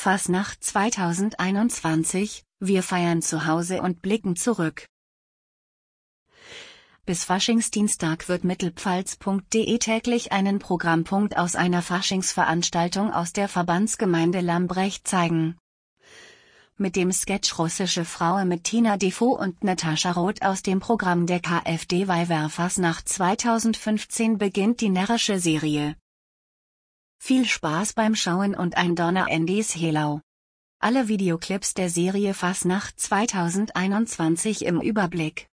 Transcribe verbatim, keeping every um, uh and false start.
Fasnacht zweitausendeinundzwanzig, wir feiern zu Hause und blicken zurück. Bis Faschingsdienstag wird mittelpfalz punkt de täglich einen Programmpunkt aus einer Faschingsveranstaltung aus der Verbandsgemeinde Lambrecht zeigen. Mit dem Sketch Russische Fraue mit Tina Defoe und Natascha Roth aus dem Programm der KfD Weiberfastnacht zweitausendfünfzehn beginnt die närrische Serie. Viel Spaß beim Schauen und ein Donner Andys Helau. Alle Videoclips der Serie Fasnacht zweitausendeinundzwanzig im Überblick.